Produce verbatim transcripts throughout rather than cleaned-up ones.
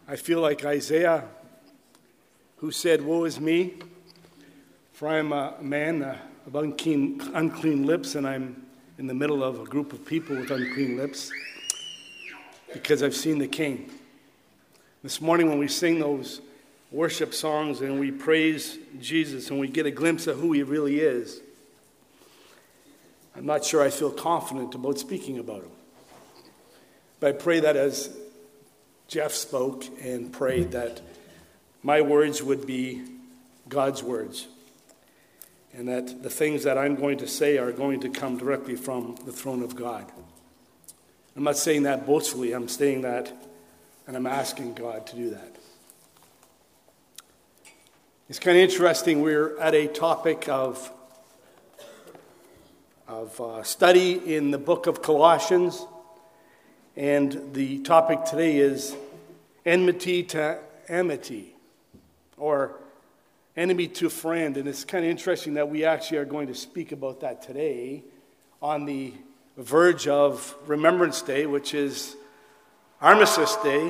I feel like Isaiah, who said, "Woe is me, for I am a man uh, of unclean, unclean lips, and I'm in the middle of a group of people with unclean lips, because I've seen the King." This morning when we sing those worship songs and we praise Jesus and we get a glimpse of who he really is, I'm not sure I feel confident about speaking about him. But I pray that as Jeff spoke and prayed, that my words would be God's words, and that the things that I'm going to say are going to come directly from the throne of God. I'm not saying that boastfully. I'm saying that, and I'm asking God to do that. It's kind of interesting. We're at a topic of, of uh, study in the book of Colossians. And the topic today is enmity to amity, or enemy to friend. And it's kind of interesting that we actually are going to speak about that today on the verge of Remembrance Day, which is Armistice Day,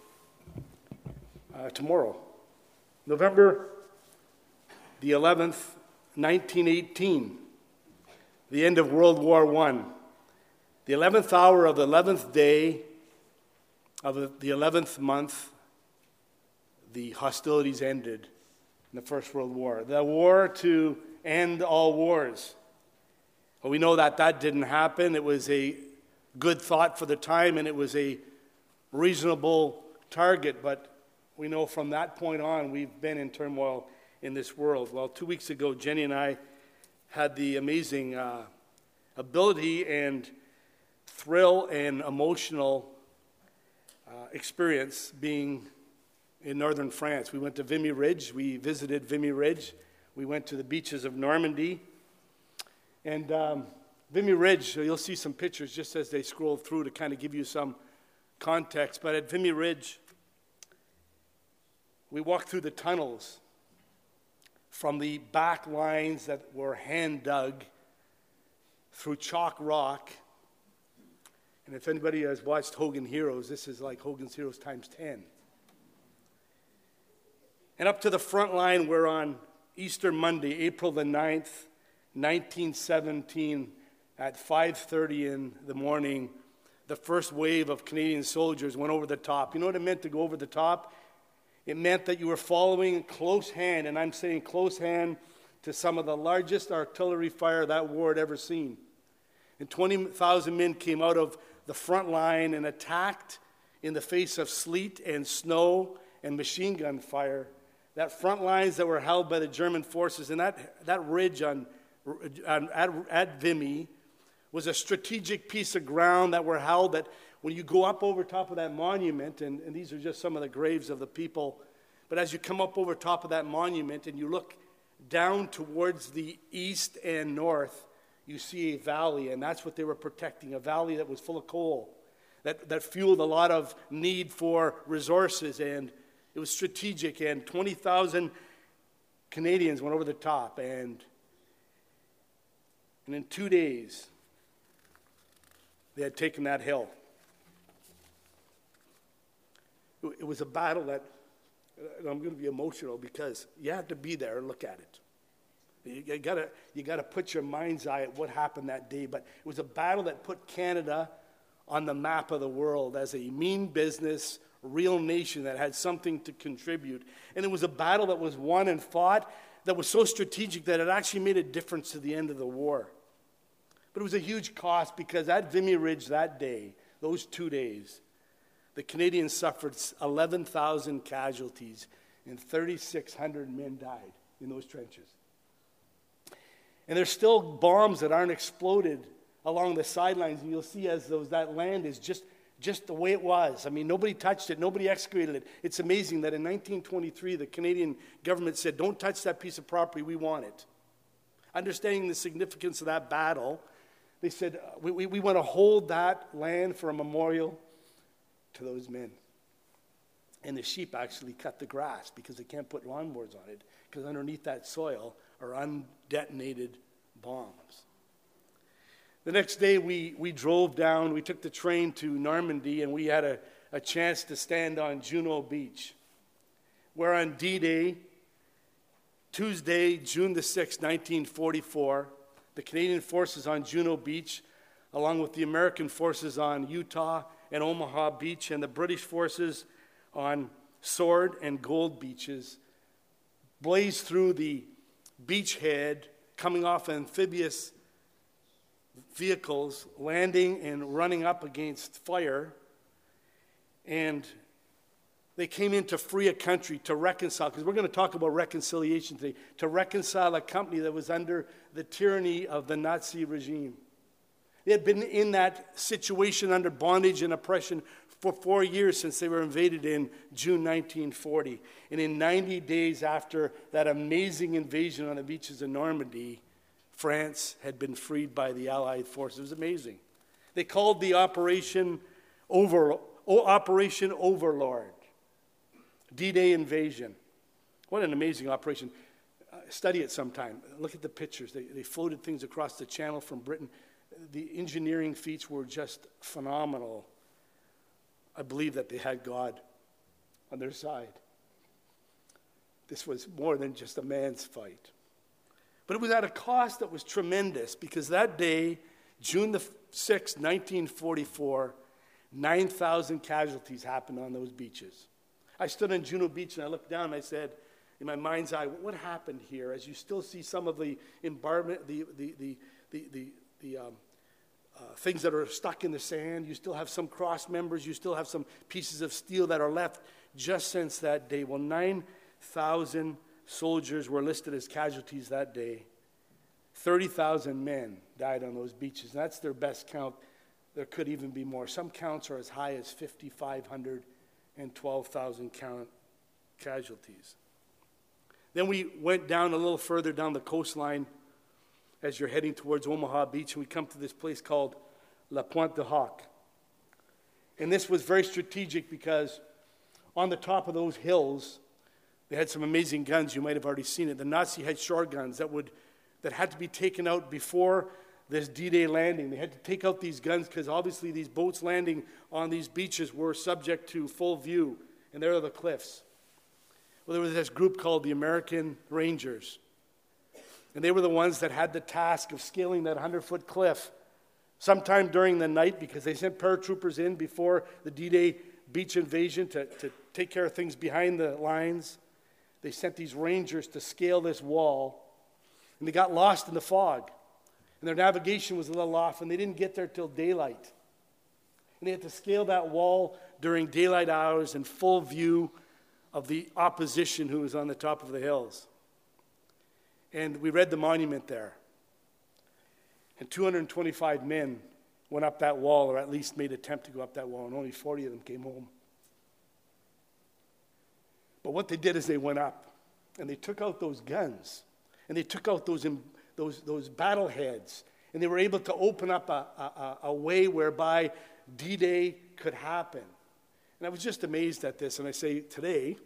uh, tomorrow. November the eleventh, nineteen eighteen, the end of World War One. The eleventh hour of the eleventh day of the eleventh month, the hostilities ended in the First World War. The war to end all wars. Well, we know that that didn't happen. It was a good thought for the time, and it was a reasonable target. But we know from that point on, we've been in turmoil in this world. Well, two weeks ago, Jenny and I had the amazing uh, ability and thrill and emotional uh, experience being in northern France. We went to Vimy Ridge. We visited Vimy Ridge. We went to the beaches of Normandy. And um, Vimy Ridge, you'll see some pictures just as they scroll through to kind of give you some context. But at Vimy Ridge, we walked through the tunnels from the back lines that were hand dug through chalk rock. And if anybody has watched Hogan Heroes, this is like Hogan's Heroes times ten. And up to the front line, we're on Easter Monday, April the ninth, nineteen seventeen, at five thirty in the morning, the first wave of Canadian soldiers went over the top. You know what it meant to go over the top? It meant that you were following close hand, and I'm saying close hand, to some of the largest artillery fire that war had ever seen. And twenty thousand men came out of the front line and attacked in the face of sleet and snow and machine gun fire. That front lines that were held by the German forces, and that, that ridge on, on at, at Vimy was a strategic piece of ground that were held that when you go up over top of that monument, and, and these are just some of the graves of the people, but as you come up over top of that monument and you look down towards the east and north, you see a valley, and that's what they were protecting, a valley that was full of coal, that, that fueled a lot of need for resources, and it was strategic, and twenty thousand Canadians went over the top, and, and in two days, they had taken that hill. It, it was a battle that, and I'm going to be emotional because you have to be there and look at it. You gotta, you gotta put your mind's eye at what happened that day. But it was a battle that put Canada on the map of the world as a mean business, real nation that had something to contribute. And it was a battle that was won and fought that was so strategic that it actually made a difference to the end of the war. But it was a huge cost because at Vimy Ridge that day, those two days, the Canadians suffered eleven thousand casualties and thirty-six hundred men died in those trenches. And there's still bombs that aren't exploded along the sidelines, and you'll see as those that land is just, just the way it was. I mean, nobody touched it, nobody excavated it. It's amazing that in nineteen twenty-three, the Canadian government said, "Don't touch that piece of property, we want it." Understanding the significance of that battle, they said, we, we, we want to hold that land for a memorial to those men. And the sheep actually cut the grass because they can't put lawnmowers on it, because underneath that soil are undetonated bombs. The next day we, we drove down, we took the train to Normandy, and we had a, a chance to stand on Juno Beach, where on D-Day, Tuesday, June the sixth, nineteen forty-four, the Canadian forces on Juno Beach, along with the American forces on Utah and Omaha Beach, and the British forces on Sword and Gold Beaches, blazed through the beachhead, coming off amphibious vehicles, landing and running up against fire. And they came in to free a country, to reconcile, because we're going to talk about reconciliation today, to reconcile a company that was under the tyranny of the Nazi regime. They had been in that situation under bondage and oppression for four years since they were invaded in June nineteen forty. And in ninety days after that amazing invasion on the beaches of Normandy, France had been freed by the Allied forces. It was amazing. They called the operation over, oh, Operation Overlord. D-Day invasion. What an amazing operation. Uh, study it sometime. Look at the pictures. They, they floated things across the channel from Britain. The engineering feats were just phenomenal. I believe that they had God on their side. This was more than just a man's fight. But it was at a cost that was tremendous, because that day, June the sixth, nineteen forty-four, nine thousand casualties happened on those beaches. I stood on Juno Beach and I looked down and I said, in my mind's eye, what happened here? As you still see some of the embarment, the the the the the, the um, uh, things that are stuck in the sand. You still have some cross members. You still have some pieces of steel that are left just since that day. Well, nine thousand soldiers were listed as casualties that day. thirty thousand men died on those beaches. And that's their best count. There could even be more. Some counts are as high as five thousand five hundred and twelve thousand count casualties. Then we went down a little further down the coastline as you're heading towards Omaha Beach, and we come to this place called La Pointe du Hoc. And this was very strategic because on the top of those hills, they had some amazing guns. You might have already seen it. The Nazi had shore guns that would that had to be taken out before this D-Day landing. They had to take out these guns because obviously these boats landing on these beaches were subject to full view, and there are the cliffs. Well, there was this group called the American Rangers, and they were the ones that had the task of scaling that hundred-foot cliff sometime during the night, because they sent paratroopers in before the D-Day beach invasion to, to take care of things behind the lines. They sent these rangers to scale this wall, and they got lost in the fog. And their navigation was a little off, and they didn't get there till daylight. And they had to scale that wall during daylight hours in full view of the opposition who was on the top of the hills. And we read the monument there. And two hundred twenty-five men went up that wall, or at least made an attempt to go up that wall, and only forty of them came home. But what they did is they went up, and they took out those guns, and they took out those those those battle heads, and they were able to open up a, a, a way whereby D-Day could happen. And I was just amazed at this, and I say today,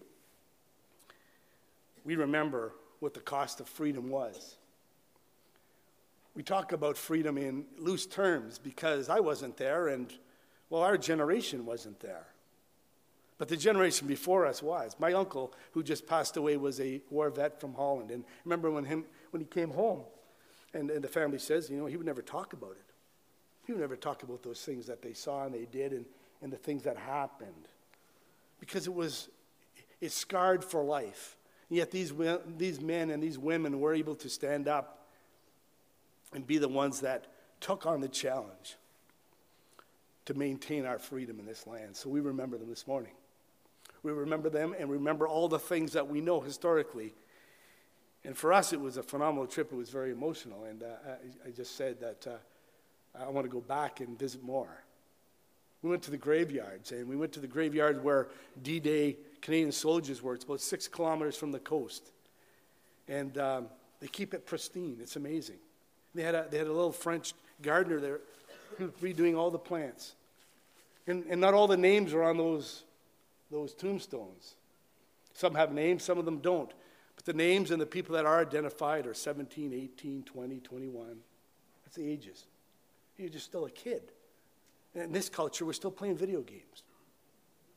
we remember what the cost of freedom was. We talk about freedom in loose terms because I wasn't there, and, well, our generation wasn't there. But the generation before us was. My uncle, who just passed away, was a war vet from Holland. And I remember when him when he came home, and, and the family says, you know, he would never talk about it. He would never talk about those things that they saw and they did, and, and the things that happened. Because it was, it scarred for life. And yet these, these men and these women were able to stand up and be the ones that took on the challenge to maintain our freedom in this land. So we remember them this morning. We remember them and remember all the things that we know historically. And for us, it was a phenomenal trip. It was very emotional. And uh, I, I just said that uh, I want to go back and visit more. We went to the graveyards, and we went to the graveyard where D-Day Canadian soldiers were. It's about six kilometers from the coast. And um, they keep it pristine. It's amazing. They had a, they had a little French gardener there who was redoing all the plants. And, and not all the names are on those, those tombstones. Some have names, some of them don't. But the names and the people that are identified are seventeen, eighteen, twenty, twenty-one. That's the ages. You're just still a kid. And in this culture, we're still playing video games.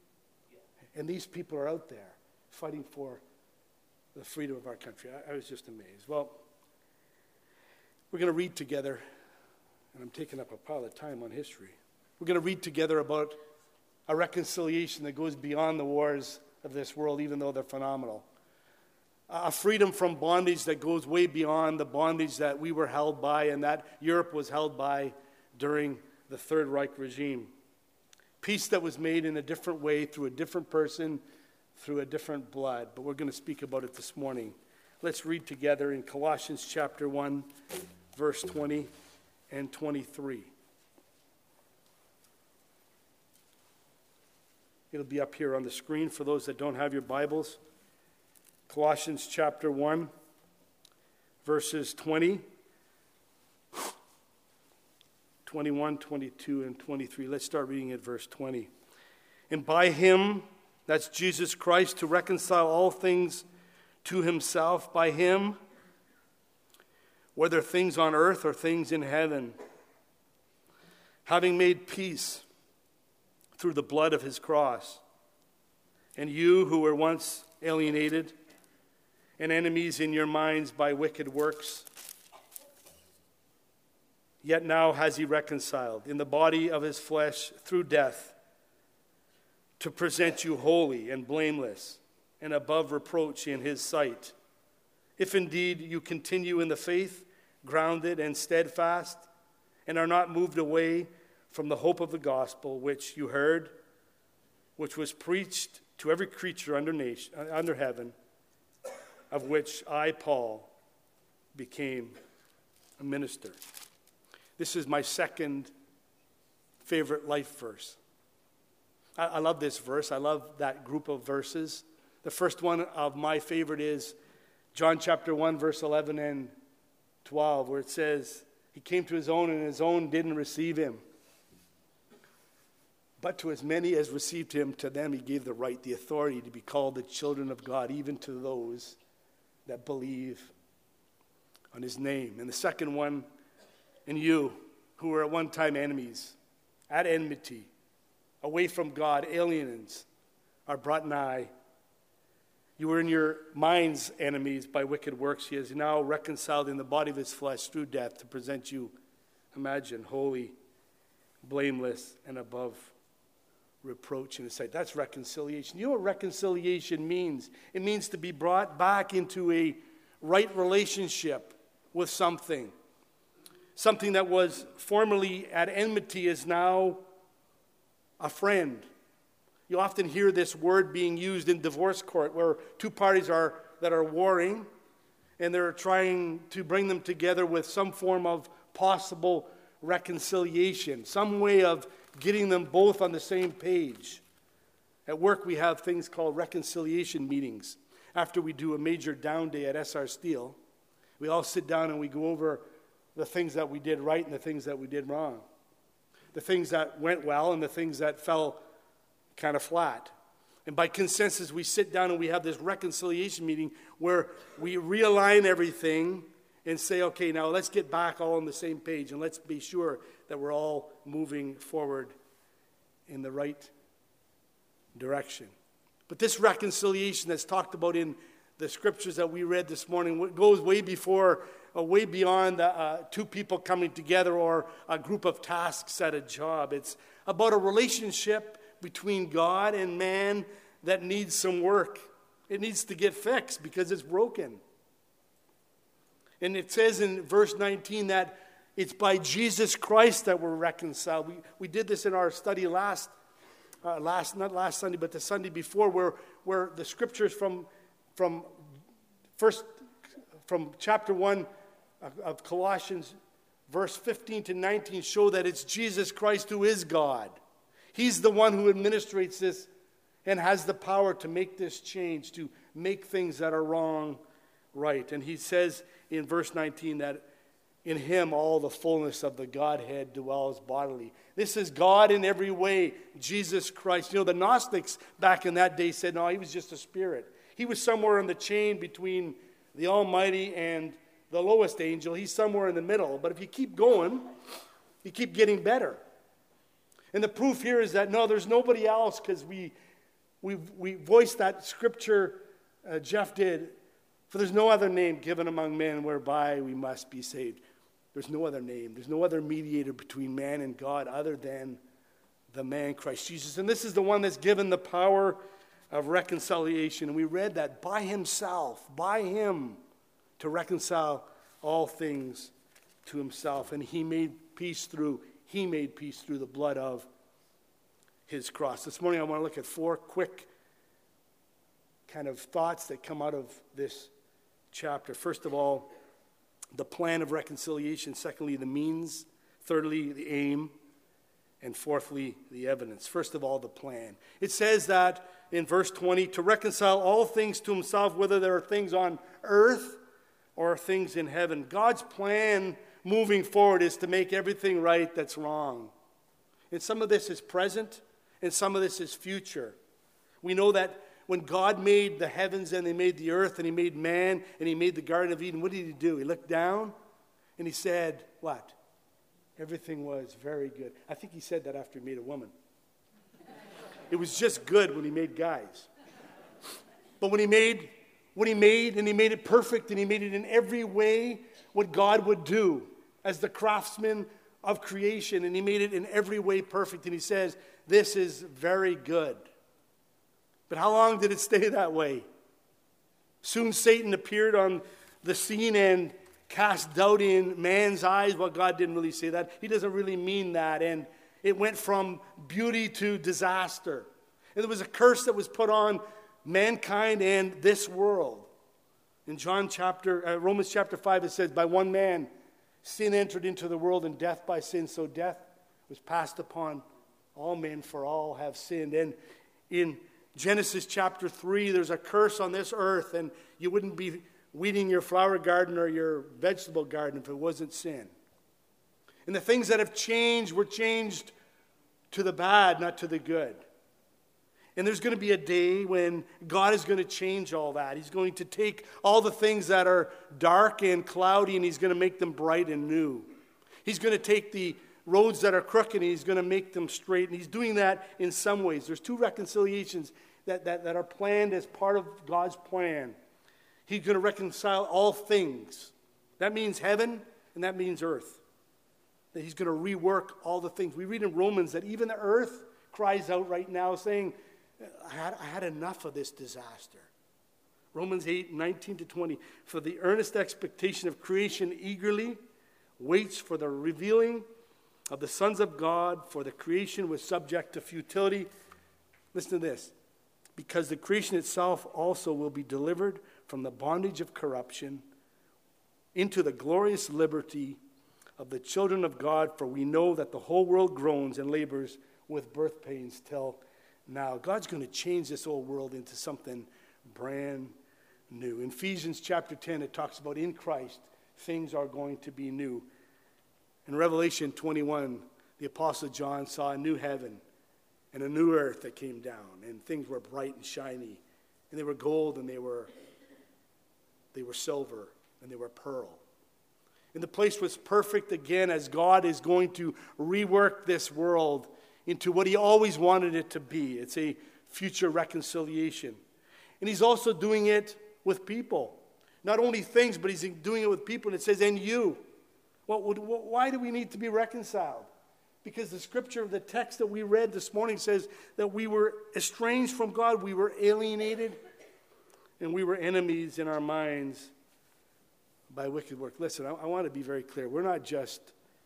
And these people are out there fighting for the freedom of our country. I, I was just amazed. Well, we're going to read together, and I'm taking up a pile of time on history. We're going to read together about a reconciliation that goes beyond the wars of this world, even though they're phenomenal. A freedom from bondage that goes way beyond the bondage that we were held by and that Europe was held by during the Third Reich regime. Peace that was made in a different way through a different person, through a different blood. But we're going to speak about it this morning. Let's read together in Colossians chapter one, verse twenty and twenty-three. It'll be up here on the screen for those that don't have your Bibles. Colossians chapter one, verses twenty, twenty-one, twenty-two, and twenty-three. Let's start reading at verse twenty. And by him, that's Jesus Christ, to reconcile all things to himself, by him, whether things on earth or things in heaven, having made peace through the blood of his cross. And you who were once alienated and enemies in your minds by wicked works, yet now has he reconciled in the body of his flesh through death, to present you holy and blameless and above reproach in his sight. If indeed you continue in the faith, grounded and steadfast, and are not moved away from the hope of the gospel which you heard, which was preached to every creature under nation, under heaven, of which I, Paul, became a minister. This is my second favorite life verse. I, I love this verse. I love that group of verses. The first one of my favorite is John chapter one, verse eleven and twelve, where it says, he came to his own, and his own didn't receive him. But to as many as received him, to them he gave the right, the authority to be called the children of God, even to those that believe on his name. And the second one, and you, who were at one time enemies, at enmity, away from God, aliens, are brought nigh. You were in your minds enemies by wicked works. He is now reconciled in the body of his flesh through death to present you, imagine, holy, blameless, and above reproach in his sight. That's reconciliation. You know what reconciliation means? It means to be brought back into a right relationship with something. Something that was formerly at enmity is now a friend. You often hear this word being used in divorce court where two parties are that are warring and they're trying to bring them together with some form of possible reconciliation, some way of getting them both on the same page. At work, we have things called reconciliation meetings. After we do a major down day at S R Steel, we all sit down and we go over the things that we did right and the things that we did wrong. The things that went well and the things that fell kind of flat. And by consensus, we sit down and we have this reconciliation meeting where we realign everything and say, okay, now let's get back all on the same page and let's be sure that we're all moving forward in the right direction. But this reconciliation that's talked about in the scriptures that we read this morning goes way before, uh, way beyond uh, two people coming together or a group of tasks at a job. It's about a relationship between God and man that needs some work. It needs to get fixed because it's broken. And it says in verse nineteen that it's by Jesus Christ that we're reconciled. We we did this in our study last, uh, last not last Sunday, but the Sunday before, where where the scriptures from from first from chapter one of, of Colossians, verse fifteen to nineteen, show that it's Jesus Christ who is God. He's the one who administrates this and has the power to make this change, to make things that are wrong right. And he says in verse nineteen that in him all the fullness of the Godhead dwells bodily. This is God in every way, Jesus Christ. You know, the Gnostics back in that day said, no, he was just a spirit. He was somewhere in the chain between the Almighty and the lowest angel. He's somewhere in the middle. But if you keep going, you keep getting better. And the proof here is that, no, there's nobody else, because we We we voiced that scripture, uh, Jeff did, for there's no other name given among men whereby we must be saved. There's no other name. There's no other mediator between man and God other than the man Christ Jesus. And this is the one that's given the power of reconciliation. And we read that by himself, by him, to reconcile all things to himself. And he made peace through, he made peace through the blood of his cross. This morning I want to look at four quick kind of thoughts that come out of this chapter. First of all, the plan of reconciliation. Secondly, the means. Thirdly, the aim. And fourthly, the evidence. First of all, the plan. It says that in verse twenty, to reconcile all things to himself, whether there are things on earth or things in heaven. God's plan moving forward is to make everything right that's wrong. And some of this is present, and some of this is future. We know that when God made the heavens and he made the earth and he made man and he made the Garden of Eden, what did he do? He looked down and he said, what? Everything was very good. I think he said that after he made a woman. It was just good when he made guys. But when he made what he made, and he made it perfect, and he made it in every way what God would do as the craftsman of creation, and he made it in every way perfect, and he says, this is very good. But how long did it stay that way? Soon Satan appeared on the scene and cast doubt in man's eyes. Well, God didn't really say that. He doesn't really mean that. And it went from beauty to disaster. And there was a curse that was put on mankind and this world. In John chapter, uh, Romans chapter five, it says, by one man sin entered into the world, and death by sin. So death was passed upon all men, for all have sinned. And in Genesis chapter three, there's a curse on this earth, and you wouldn't be weeding your flower garden or your vegetable garden if it wasn't sin. And the things that have changed were changed to the bad, not to the good. And there's going to be a day when God is going to change all that. He's going to take all the things that are dark and cloudy, and he's going to make them bright and new. He's going to take the roads that are crooked, and he's going to make them straight. And he's doing that in some ways. There's two reconciliations that, that, that are planned as part of God's plan. He's going to reconcile all things. That means heaven, and that means earth. That he's going to rework all the things. We read in Romans that even the earth cries out right now saying, I had, I had enough of this disaster. Romans eight, nineteen to twenty. For the earnest expectation of creation eagerly waits for the revealing of the sons of God, for the creation was subject to futility. Listen to this. Because the creation itself also will be delivered from the bondage of corruption into the glorious liberty of the children of God, for we know that the whole world groans and labors with birth pains till now. God's going to change this old world into something brand new. In Ephesians chapter ten, it talks about in Christ, things are going to be new. In Revelation twenty-one, the Apostle John saw a new heaven and a new earth that came down, and things were bright and shiny, and they were gold, and they were they were silver, and they were pearl. And the place was perfect again, as God is going to rework this world into what he always wanted it to be. It's a future reconciliation. And he's also doing it with people. Not only things, but he's doing it with people. And it says, and you. What would, what, why do we need to be reconciled? Because the scripture, the text that we read this morning says that we were estranged from God, we were alienated, and we were enemies in our minds by wicked work. Listen, I, I want to be very clear. We're not just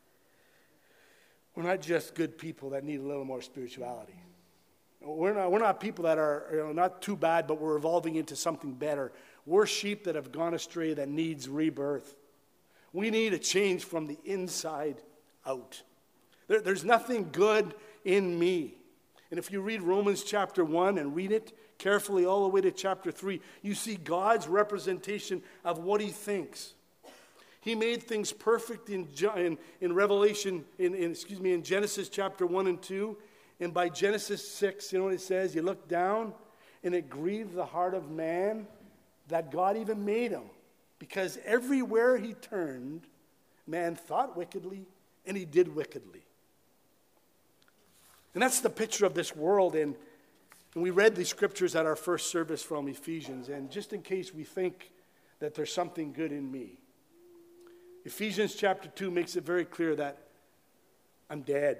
we're not just good people that need a little more spirituality. We're not we're not people that are, you know, not too bad, but we're evolving into something better. We're sheep that have gone astray that needs rebirth. We need a change from the inside out. There, there's nothing good in me. And if you read Romans chapter one and read it carefully all the way to chapter three, you see God's representation of what he thinks. He made things perfect in, in, in Revelation, in, in, excuse me, in Genesis chapter one and two. And by Genesis six, you know what it says? You look down, and it grieved the heart of man that God even made him. Because everywhere he turned, man thought wickedly, and he did wickedly. And that's the picture of this world. And And we read these scriptures at our first service from Ephesians, and just in case we think that there's something good in me, Ephesians chapter two makes it very clear that I'm dead.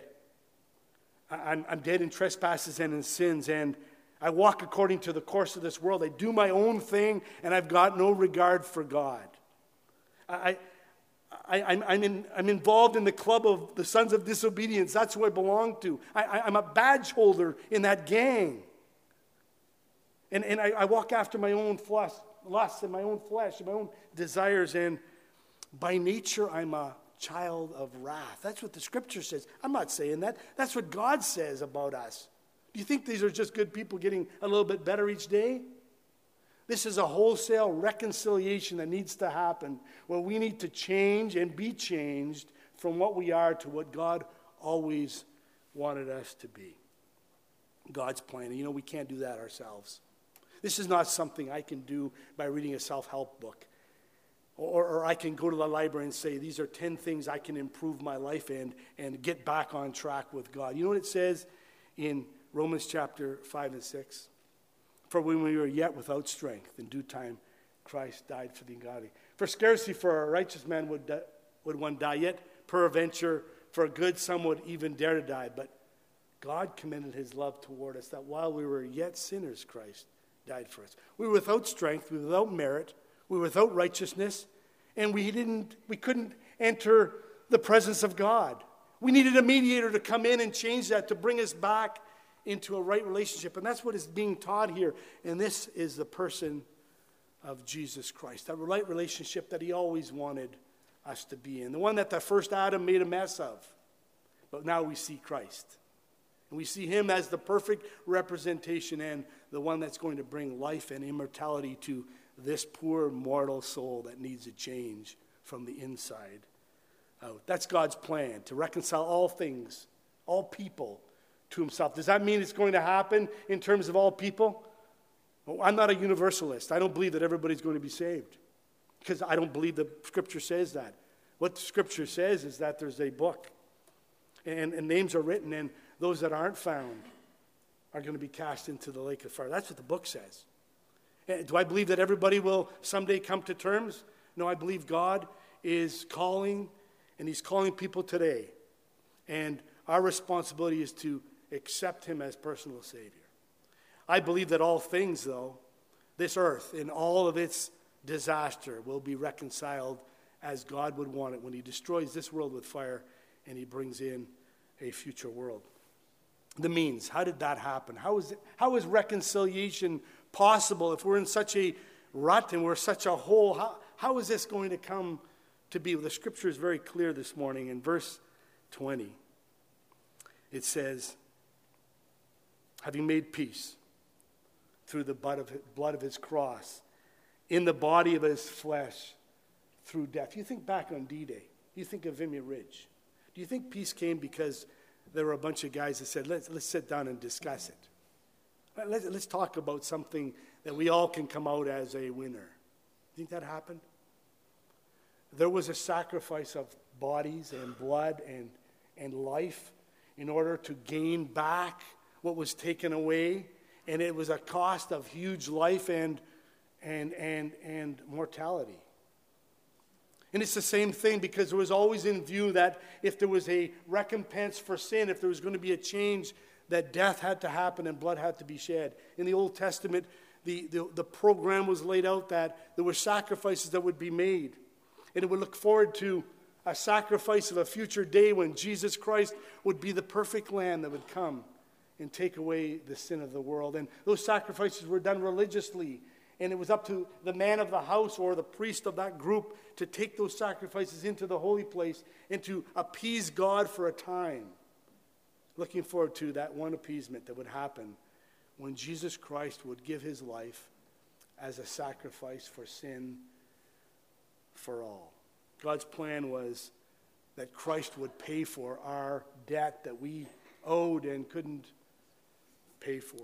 I'm, I'm dead in trespasses and in sins, and I walk according to the course of this world. I do my own thing, and I've got no regard for God. I, I, I'm, I'm, in, I'm involved in the club of the sons of disobedience. That's who I belong to. I, I, I'm a badge holder in that gang. And, and I, I walk after my own flesh, lusts and my own flesh and my own desires, and by nature I'm a child of wrath. That's what the scripture says. I'm not saying that. That's what God says about us. Do you think these are just good people getting a little bit better each day? This is a wholesale reconciliation that needs to happen, where we need to change and be changed from what we are to what God always wanted us to be. God's plan. And you know, we can't do that ourselves. This is not something I can do by reading a self-help book. Or, or I can go to the library and say, these are ten things I can improve my life in and get back on track with God. You know what it says in Romans chapter five and six? For when we were yet without strength, in due time, Christ died for the ungodly. For scarcely for a righteous man would, di- would one die, yet peradventure for a good some would even dare to die. But God commended his love toward us, that while we were yet sinners, Christ died for us. We were without strength, we were without merit, we were without righteousness, and we didn't, we couldn't enter the presence of God. We needed a mediator to come in and change that, to bring us back into a right relationship. And that's what is being taught here. And this is the person of Jesus Christ, that right relationship that he always wanted us to be in, the one that the first Adam made a mess of. But now we see Christ. And we see him as the perfect representation and the one that's going to bring life and immortality to this poor mortal soul that needs a change from the inside out. That's God's plan, to reconcile all things, all people, to himself. Does that mean it's going to happen in terms of all people? Well, I'm not a universalist. I don't believe that everybody's going to be saved, because I don't believe the scripture says that. What the scripture says is that there's a book, and, and names are written, and those that aren't found are going to be cast into the lake of fire. That's what the book says. And do I believe that everybody will someday come to terms? No, I believe God is calling, and he's calling people today. And our responsibility is to accept him as personal Savior. I believe that all things, though, this earth in all of its disaster will be reconciled as God would want it when he destroys this world with fire and he brings in a future world. The means, how did that happen? How is it, how is reconciliation possible if we're in such a rut and we're such a hole? How, how is this going to come to be? Well, the scripture is very clear this morning. In verse twenty, it says, having made peace through the blood of, blood of his cross, in the body of his flesh, through death. You think back on D-Day. You think of Vimy Ridge. Do you think peace came because there were a bunch of guys that said, let's, let's sit down and discuss it? Let's, let's talk about something that we all can come out as a winner. Do you think that happened? There was a sacrifice of bodies and blood and, and life in order to gain back what was taken away. And it was a cost of huge life and, and, and, and mortality. And it's the same thing, because there was always in view that if there was a recompense for sin, if there was going to be a change, that death had to happen and blood had to be shed. In the Old Testament, the, the, the program was laid out that there were sacrifices that would be made. And it would look forward to a sacrifice of a future day when Jesus Christ would be the perfect Lamb that would come and take away the sin of the world. And those sacrifices were done religiously. And it was up to the man of the house or the priest of that group to take those sacrifices into the holy place and to appease God for a time. Looking forward to that one appeasement that would happen when Jesus Christ would give his life as a sacrifice for sin for all. God's plan was that Christ would pay for our debt that we owed and couldn't pay for.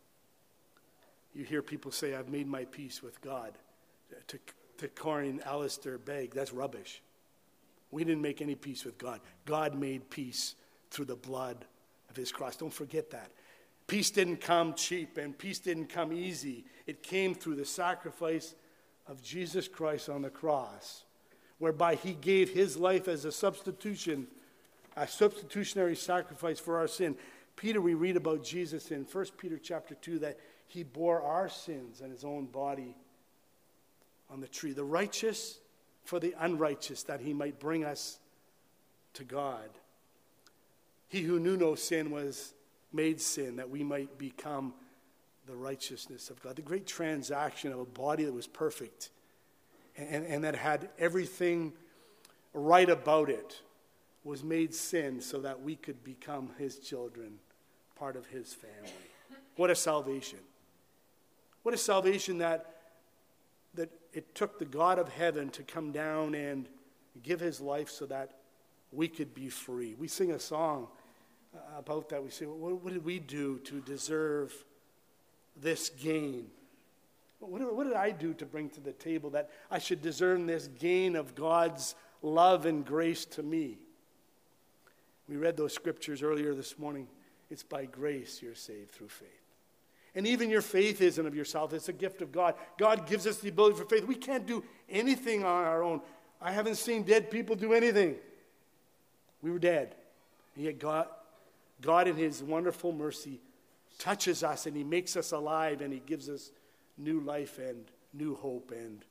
You hear people say, I've made my peace with God. To, to Corey Alistair Begg, that's rubbish. We didn't make any peace with God. God made peace through the blood of his cross. Don't forget that. Peace didn't come cheap, and peace didn't come easy. It came through the sacrifice of Jesus Christ on the cross, whereby he gave his life as a substitution, a substitutionary sacrifice for our sin. Peter, we read about Jesus in First Peter chapter two, that he bore our sins in his own body on the tree, the righteous for the unrighteous, that he might bring us to God. He who knew no sin was made sin, that we might become the righteousness of God. The great transaction of a body that was perfect and, and that had everything right about it was made sin so that we could become his children, part of his family. What a salvation. What a salvation that, that it took the God of heaven to come down and give his life so that we could be free. We sing a song about that. We say, what, what did we do to deserve this gain? What, what did I do to bring to the table that I should deserve this gain of God's love and grace to me? We read those scriptures earlier this morning. It's by grace you're saved through faith. And even your faith isn't of yourself. It's a gift of God. God gives us the ability for faith. We can't do anything on our own. I haven't seen dead people do anything. We were dead. And yet God, God in his wonderful mercy touches us and he makes us alive and he gives us new life and new hope and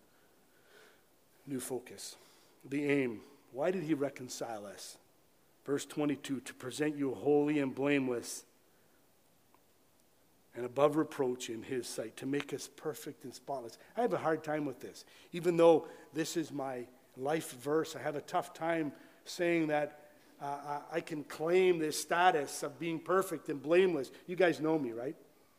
new focus. The aim. Why did he reconcile us? Verse twenty-two, to present you holy and blameless and above reproach in his sight, to make us perfect and spotless. I have a hard time with this. Even though this is my life verse, I have a tough time saying that uh, I can claim this status of being perfect and blameless. You guys know me, right?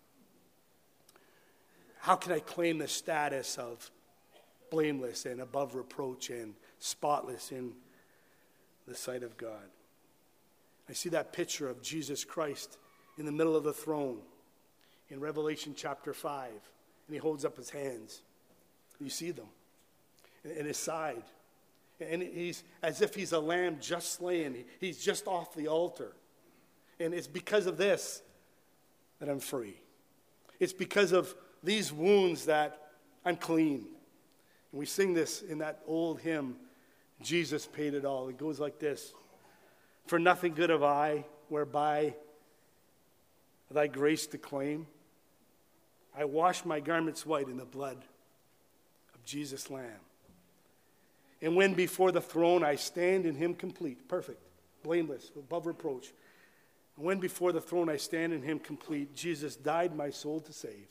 How can I claim the status of blameless and above reproach and spotless in the sight of God? I see that picture of Jesus Christ in the middle of the throne in Revelation chapter five, and he holds up his hands. You see them, and his side. And he's as if he's a lamb just slain. He's just off the altar. And it's because of this that I'm free. It's because of these wounds that I'm clean. And we sing this in that old hymn, Jesus paid it all. It goes like this. For nothing good have I, whereby thy grace to claim. I wash my garments white in the blood of Jesus' Lamb. And when before the throne I stand in him complete, perfect, blameless, above reproach. And when before the throne I stand in him complete, Jesus died my soul to save.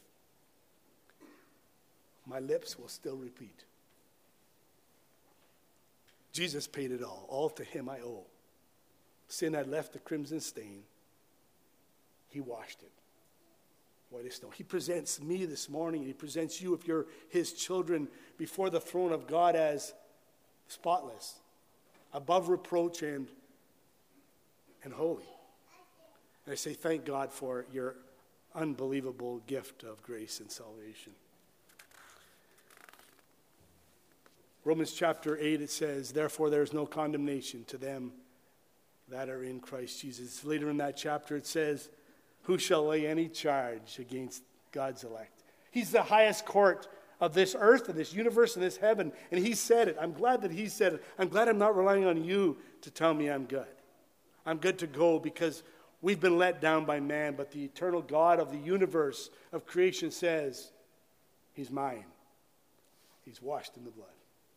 My lips will still repeat. Jesus paid it all. All to him I owe. Sin had left the crimson stain. He washed it white as snow. He presents me this morning, and he presents you, if you're his children, before the throne of God as spotless, above reproach, and, and holy. And I say thank God for your unbelievable gift of grace and salvation. Romans chapter eight, it says, therefore there is no condemnation to them that are in Christ Jesus. Later in that chapter it says, who shall lay any charge against God's elect? He's the highest court of this earth and this universe and this heaven. And he said it. I'm glad that he said it. I'm glad I'm not relying on you to tell me I'm good. I'm good to go because we've been let down by man, but the eternal God of the universe of creation says, he's mine. He's washed in the blood.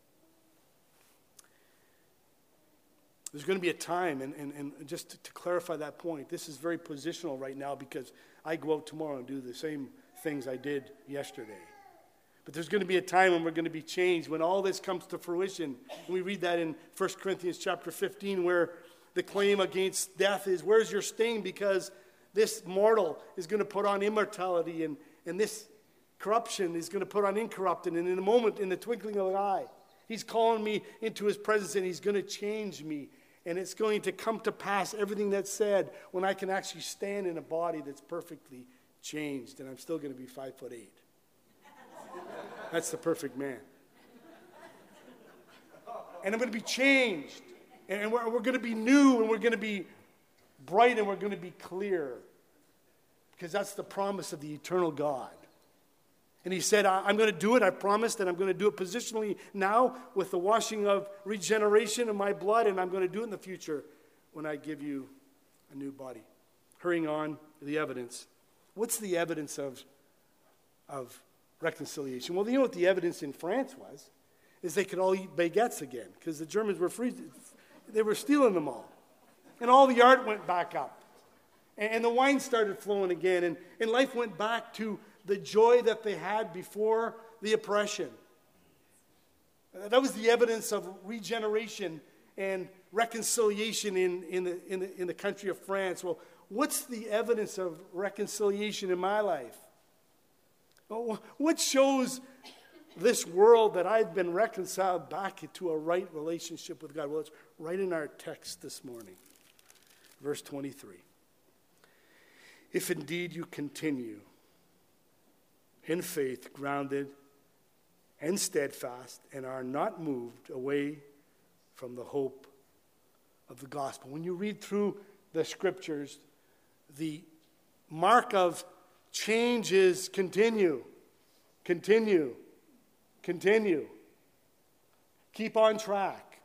There's going to be a time, and, and, and just to, to clarify that point, this is very positional right now because I go out tomorrow and do the same things I did yesterday. But there's going to be a time when we're going to be changed, when all this comes to fruition. And we read that in First Corinthians chapter fifteen, where the claim against death is, where's your sting? Because this mortal is going to put on immortality, and, and this corruption is going to put on incorruption. And in a moment, in the twinkling of an eye, he's calling me into his presence, and he's going to change me. And it's going to come to pass, everything that's said, when I can actually stand in a body that's perfectly changed. And I'm still going to be five foot eight. That's the perfect man. And I'm going to be changed. And we're, we're going to be new, and we're going to be bright, and we're going to be clear. because that's the promise of the eternal God. And he said, I'm going to do it, I promised, and I'm going to do it positionally now with the washing of regeneration of my blood, and I'm going to do it in the future when I give you a new body. Hurrying on, the evidence. What's the evidence of, of reconciliation? Well, you know what the evidence in France was? Is they could all eat baguettes again, because the Germans were free, they were stealing them all. And all the art went back up. And, and the wine started flowing again, and, and life went back to the joy that they had before the oppression. That was the evidence of regeneration and reconciliation in, in, the, in, the, in the country of France. Well, what's the evidence of reconciliation in my life? Well, what shows this world that I've been reconciled back to a right relationship with God? Well, it's right in our text this morning. Verse twenty-three. If indeed you continue in faith, grounded and steadfast, and are not moved away from the hope of the gospel. When you read through the scriptures, the mark of change is continue, continue, continue. Keep on track.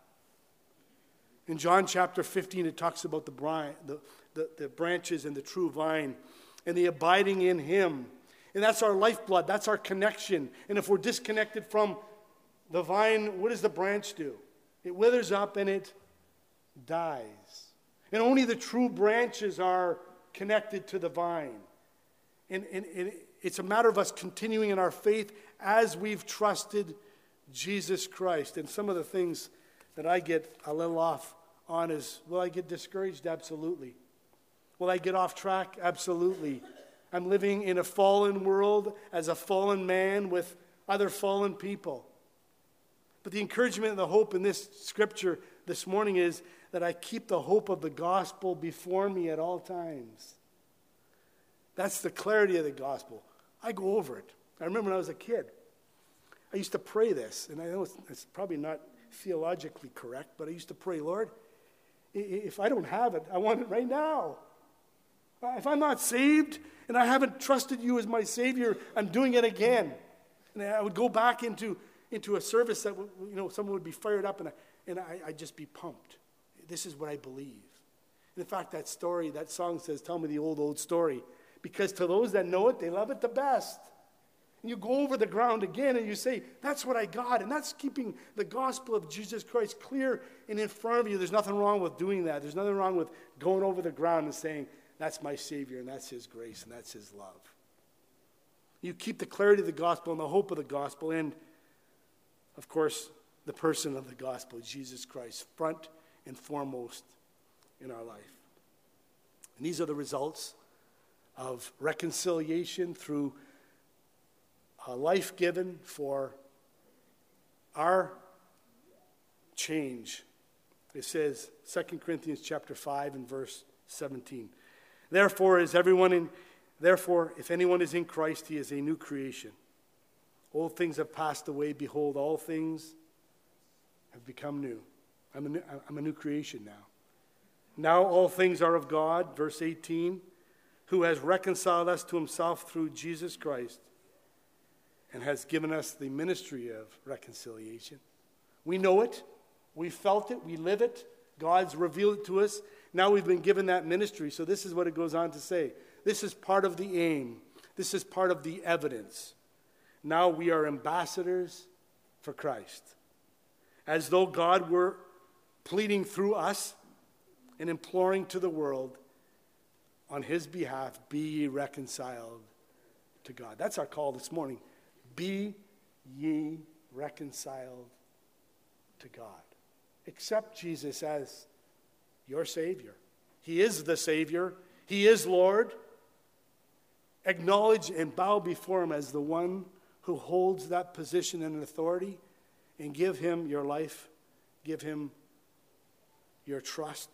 In John chapter fifteen, it talks about the, bri- the, the, the branches and the true vine and the abiding in him. And that's our lifeblood. That's our connection. And if we're disconnected from the vine, what does the branch do? It withers up and it dies. And only the true branches are connected to the vine. And, and, and it's a matter of us continuing in our faith as we've trusted Jesus Christ. And some of the things that I get a little off on is, will I get discouraged? Absolutely. Will I get off track? Absolutely. I'm living in a fallen world as a fallen man with other fallen people. But the encouragement and the hope in this scripture this morning is that I keep the hope of the gospel before me at all times. That's the clarity of the gospel. I go over it. I remember when I was a kid, I used to pray this, and I know it's, it's probably not theologically correct, but I used to pray, Lord, if I don't have it, I want it right now. If I'm not saved and I haven't trusted you as my Savior, I'm doing it again. And I would go back into, into a service that, you know, someone would be fired up and, I, and I, I'd just be pumped. This is what I believe. And in fact, that story, that song says, tell me the old, old story. Because to those that know it, they love it the best. And you go over the ground again and you say, that's what I got. And that's keeping the gospel of Jesus Christ clear and in front of you. There's nothing wrong with doing that. There's nothing wrong with going over the ground and saying, that's my Savior and that's his grace and that's his love. You keep the clarity of the gospel and the hope of the gospel and, of course, the person of the gospel, Jesus Christ, front and foremost in our life. And these are the results of reconciliation through a life given for our change. It says, Second Corinthians chapter five and verse seventeen. Therefore, is everyone in therefore, if anyone is in Christ, he is a new creation. Old things have passed away, behold, all things have become new. I'm a new, I'm a new creation now. Now all things are of God, verse eighteen, who has reconciled us to himself through Jesus Christ and has given us the ministry of reconciliation. We know it. We felt it. We live it. God's revealed it to us. Now we've been given that ministry. So this is what it goes on to say. This is part of the aim. This is part of the evidence. Now we are ambassadors for Christ. As though God were pleading through us and imploring to the world on his behalf, be ye reconciled to God. That's our call this morning. Be ye reconciled to God. Accept Jesus as your Savior. He is the Savior. He is Lord. Acknowledge and bow before him as the one who holds that position and authority, and give him your life. Give him your trust.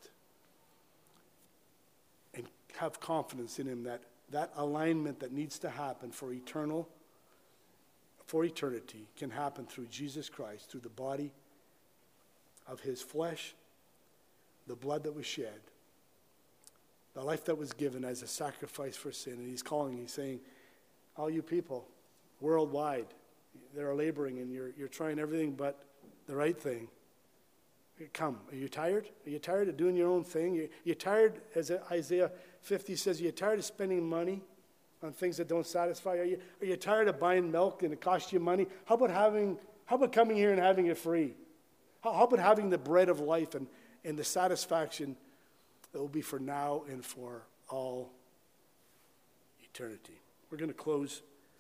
And have confidence in him that that alignment that needs to happen for eternal for eternity can happen through Jesus Christ, through the body of his flesh, the blood that was shed, the life that was given as a sacrifice for sin. And he's calling, he's saying, all you people worldwide that are laboring and you're, you're trying everything but the right thing, come. Are you tired? Are you tired of doing your own thing? You're, you're tired, as Isaiah fifty says, you're tired of spending money on things that don't satisfy? Are you, are you tired of buying milk and it costs you money? How about having, how about coming here and having it free? How, how about having the bread of life and, and the satisfaction that will be for now and for all eternity? We're going to close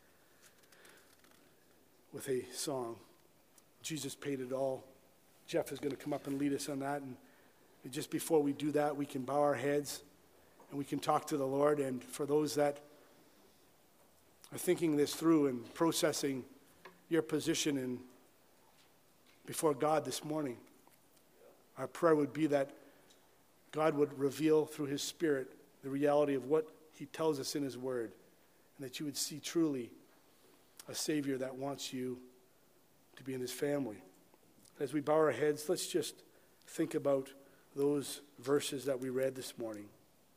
with a song. Jesus paid it all. Jeff is going to come up and lead us on that. And just before we do that, we can bow our heads and we can talk to the Lord. And for those that are thinking this through and processing your position in before God this morning, our prayer would be that God would reveal through his Spirit the reality of what he tells us in his word, and that you would see truly a Savior that wants you to be in his family. As we bow our heads, let's just think about those verses that we read this morning.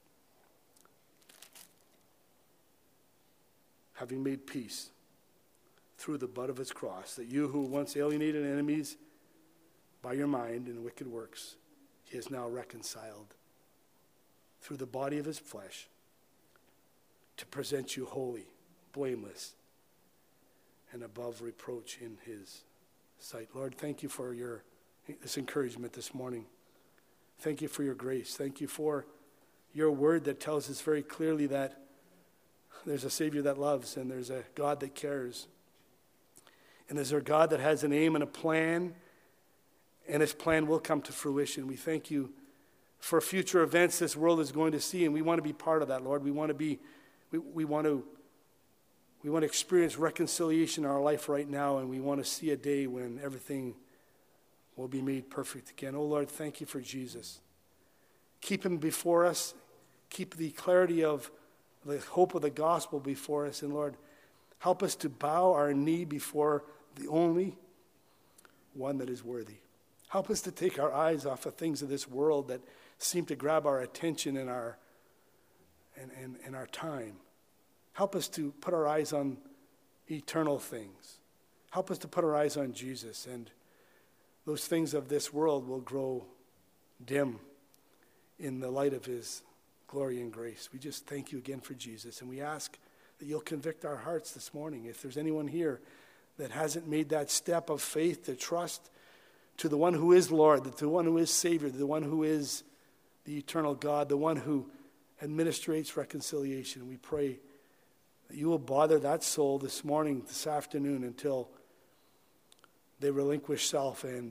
Having made peace through the blood of his cross, that you who once alienated enemies by your mind and wicked works, he is now reconciled through the body of his flesh to present you holy, blameless, and above reproach in his sight. Lord, thank you for your this encouragement this morning. Thank you for your grace. Thank you for your word that tells us very clearly that there's a Savior that loves and there's a God that cares. And there's a God that has an aim and a plan, and his plan will come to fruition. We thank you for future events this world is going to see, and we want to be part of that, Lord. We want to be, we, we want to We want to experience reconciliation in our life right now, and we want to see a day when everything will be made perfect again. Oh, Lord, thank you for Jesus. Keep him before us. Keep the clarity of the hope of the gospel before us. And, Lord, help us to bow our knee before the only one that is worthy. Help us to take our eyes off of things of this world that seem to grab our attention and our, and, and, and our time. Help us to put our eyes on eternal things. Help us to put our eyes on Jesus, and those things of this world will grow dim in the light of his glory and grace. We just thank you again for Jesus, and we ask that you'll convict our hearts this morning. If there's anyone here that hasn't made that step of faith to trust to the one who is Lord, the one who is Savior, the one who is the eternal God, the one who administrates reconciliation, we pray that you will bother that soul this morning, this afternoon, until they relinquish self and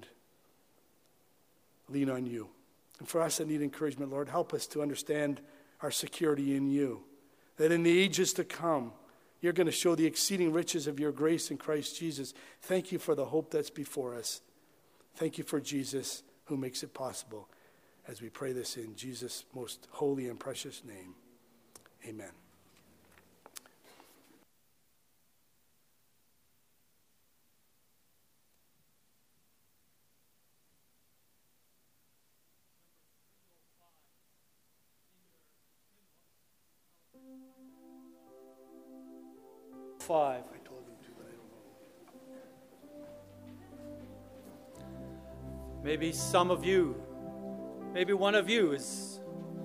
lean on you. And for us that need encouragement, Lord, help us to understand our security in you, that in the ages to come, you're going to show the exceeding riches of your grace in Christ Jesus. Thank you for the hope that's before us. Thank you for Jesus who makes it possible. As we pray this in Jesus' most holy and precious name, amen. Five. I told him to, but I don't know. Maybe some of you, maybe one of you is,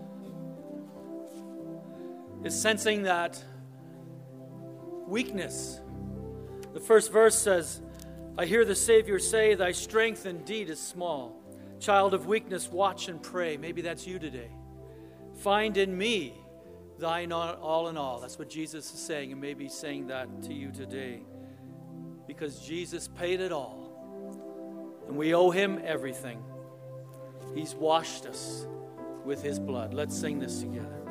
is sensing that weakness. The first verse says, I hear the Savior say, thy strength indeed is small. Child of weakness, watch and pray. Maybe that's you today. Find in me thine all in all. That's what Jesus is saying, and maybe saying that to you today. Because Jesus paid it all. And we owe him everything. He's washed us with his blood. Let's sing this together.